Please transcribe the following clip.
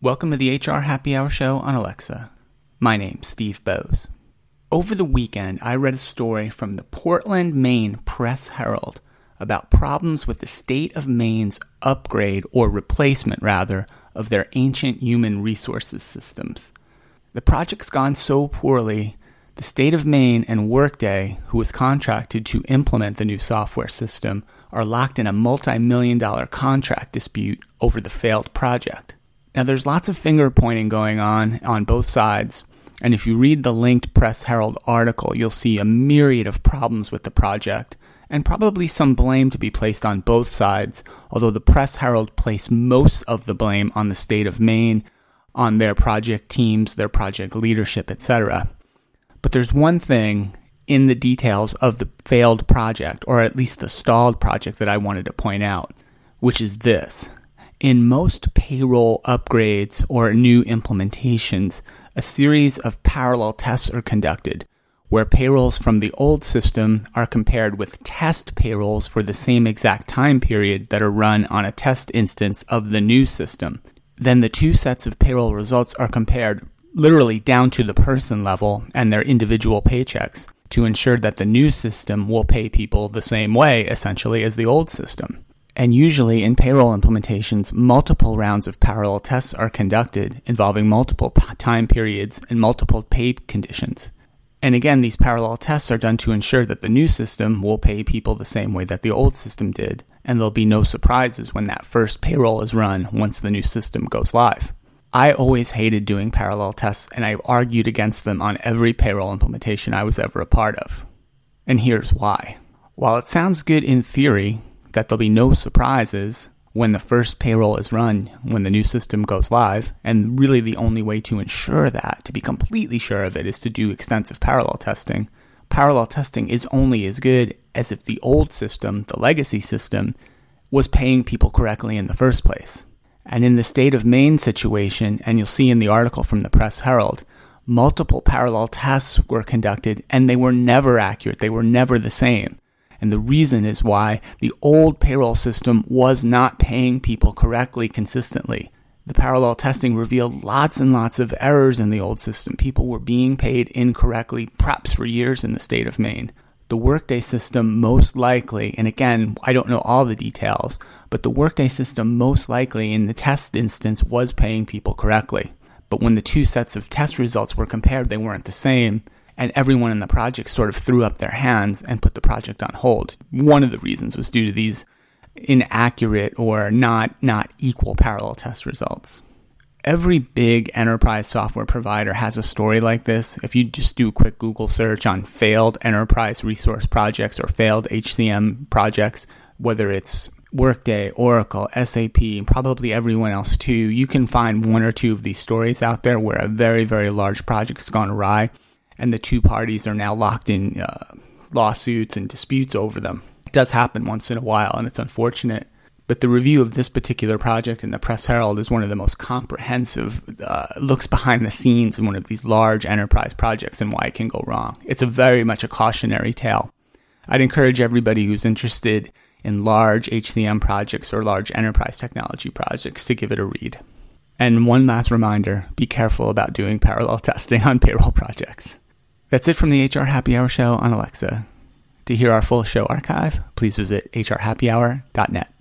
Welcome to the HR Happy Hour show on Alexa. My name's Steve Bowes. Over the weekend, I read a story from the Portland, Maine Press-Herald about problems with the state of Maine's upgrade, or replacement rather, of their ancient human resources systems. The project's gone so poorly, the state of Maine and Workday, who was contracted to implement the new software system, are locked in a multi-million-dollar contract dispute over the failed project. Now, there's lots of finger-pointing going on both sides, and if you read the linked Press-Herald article, you'll see a myriad of problems with the project, and probably some blame to be placed on both sides, although the Press-Herald placed most of the blame on the state of Maine, on their project teams, their project leadership, etc. But there's one thing in the details of the failed project, or at least the stalled project, that I wanted to point out, which is this. In most payroll upgrades or new implementations, a series of parallel tests are conducted, where payrolls from the old system are compared with test payrolls for the same exact time period that are run on a test instance of the new system. Then the two sets of payroll results are compared literally down to the person level and their individual paychecks to ensure that the new system will pay people the same way, essentially, as the old system. And usually in payroll implementations, multiple rounds of parallel tests are conducted involving multiple time periods and multiple pay conditions. And again, these parallel tests are done to ensure that the new system will pay people the same way that the old system did, and there'll be no surprises when that first payroll is run once the new system goes live. I always hated doing parallel tests, and I've argued against them on every payroll implementation I was ever a part of. And here's why. While it sounds good in theory that there'll be no surprises when the first payroll is run, when the new system goes live, and really the only way to ensure that, to be completely sure of it, is to do extensive parallel testing. Parallel testing is only as good as if the old system, the legacy system, was paying people correctly in the first place. And in the state of Maine situation, and you'll see in the article from the Press-Herald, multiple parallel tests were conducted, and they were never accurate. They were never the same. And the reason is why the old payroll system was not paying people correctly consistently. The parallel testing revealed lots and lots of errors in the old system. People were being paid incorrectly, perhaps for years in the state of Maine. The Workday system most likely, and again, I don't know all the details, but the Workday system most likely in the test instance was paying people correctly. But when the two sets of test results were compared, they weren't the same. And everyone in the project sort of threw up their hands and put the project on hold. One of the reasons was due to these inaccurate or not equal parallel test results. Every big enterprise software provider has a story like this. If you just do a quick Google search on failed enterprise resource projects or failed HCM projects, whether it's Workday, Oracle, SAP, and probably everyone else too, you can find one or two of these stories out there where a very, very large project's gone awry, and the two parties are now locked in lawsuits and disputes over them. It does happen once in a while, and it's unfortunate. But the review of this particular project in the Press-Herald is one of the most comprehensive looks behind the scenes in one of these large enterprise projects and why it can go wrong. It's very much a cautionary tale. I'd encourage everybody who's interested in large HCM projects or large enterprise technology projects to give it a read. And one last reminder, be careful about doing parallel testing on payroll projects. That's it from the HR Happy Hour show on Alexa. To hear our full show archive, please visit hrhappyhour.net.